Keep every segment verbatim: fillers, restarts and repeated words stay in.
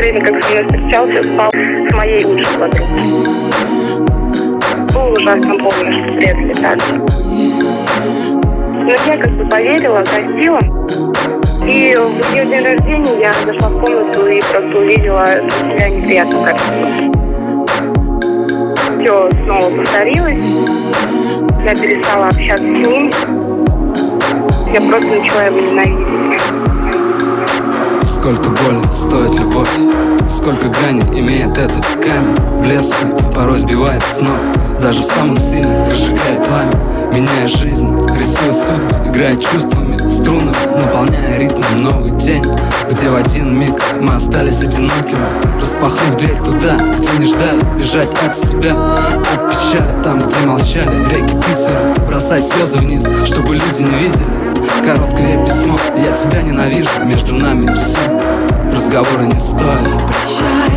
время, как со мной встречался, спал с моей лучшей подругой. Был ужасно больно, что предали так. Но я как бы поверила, простила. И в ее день рождения я зашла в комнату и просто увидела для себя неприятную картину. Все снова повторилось. Я перестала общаться с ним. Я просто начала его ненавидеть. Сколько боли стоит любовь, сколько граней имеет этот камень. Блеском порой сбивает с ног, даже в самых сильных разжигает пламя. Меняя жизнь, рисуя судьбы, играя чувствами, струнами, наполняя ритмом новый день, где в один миг мы остались одинокими, распахнув дверь туда, где не ждали, бежать от себя, от печали, там, где молчали реки Питера, бросать слезы вниз, чтобы люди не видели. Короткое письмо, я тебя ненавижу, между нами все, разговоры не стоят. Прощай,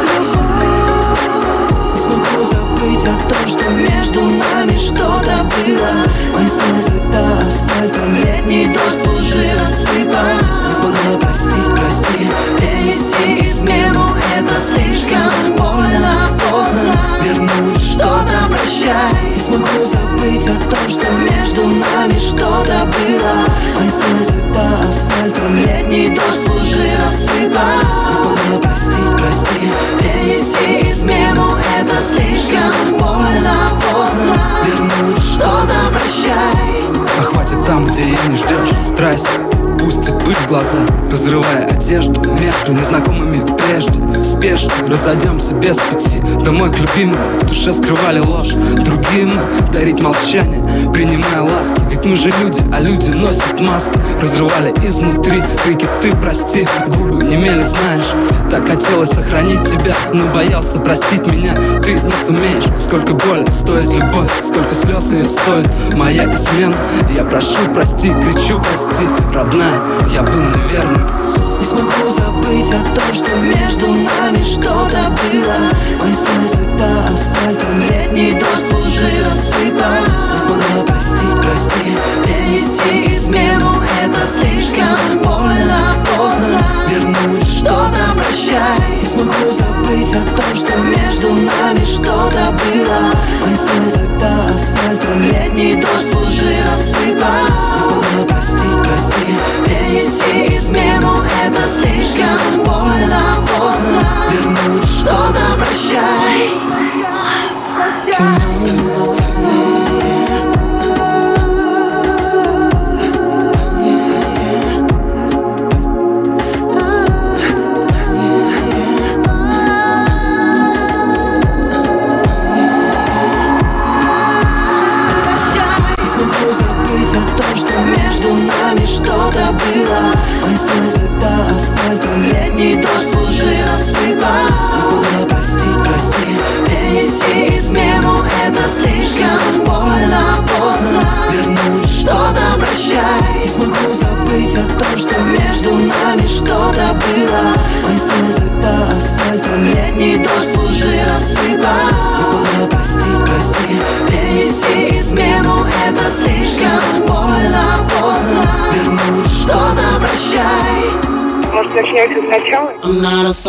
любовь, не смогу забыть о том, что между нами что-то было. Мои слезы по асфальту, летний дождь в лужи рассыпал. Не смогла простить, прости, перенести измену, это слишком больно, поздно вернуть что-то, прощай. Не смогу забыть о том, что между нами что-то было. Мои слезы по асфальту, летний дождь в лужи рассыпал. Не смогла простить, прости, перенести измену, это слишком больно, поздно вернуть что-то, прощай. А хватит там, где ее не ждешь, страсть пустит пыль в глаза, разрывая одежду между незнакомыми прежде. Спешно разойдемся без пяти домой к любимым, в душе скрывали ложь. Другие мы дарить молчание, принимая ласки, ведь мы же люди, а люди носят маски. Разрывали изнутри крики «ты прости», губы немели, знаешь. Так хотелось сохранить тебя, но боялся простить меня. Ты не сумеешь. Сколько боли стоит любовь, сколько слез ее стоит моя измена. Я прошу прости, кричу прости, родная, я был неверным. Не смогу забыть о том, что между нами что-то было. Мои слезы по асфальту, летний дождь в лужи рассыпал. Не смогла простить, прости, перенести измену, это слишком больно, поздно вернуть что-то, прощай. Не смогу забыть о том, что между нами что-то было. Мои слезы по асфальту, летний дождь в лужи рассыпал. Не смогла простить, прости, перенести измену, это слишком больно, поздно вернуть что-то, прощай. Что-то было, мои слезы по асфальту, летний дождь в лужи рассыпал. Не смогла простить, прости, перенести измену, это слишком больно, поздно вернуть что-то, прощай. Не смогу забыть о том, что между нами что-то было. Мои слезы по асфальту, летний дождь в лужи рассыпал. Не смогла простить, прости, перенести измену, это слишком больно, поздно вернуть что-то, прощай. Может, начнем все сначала?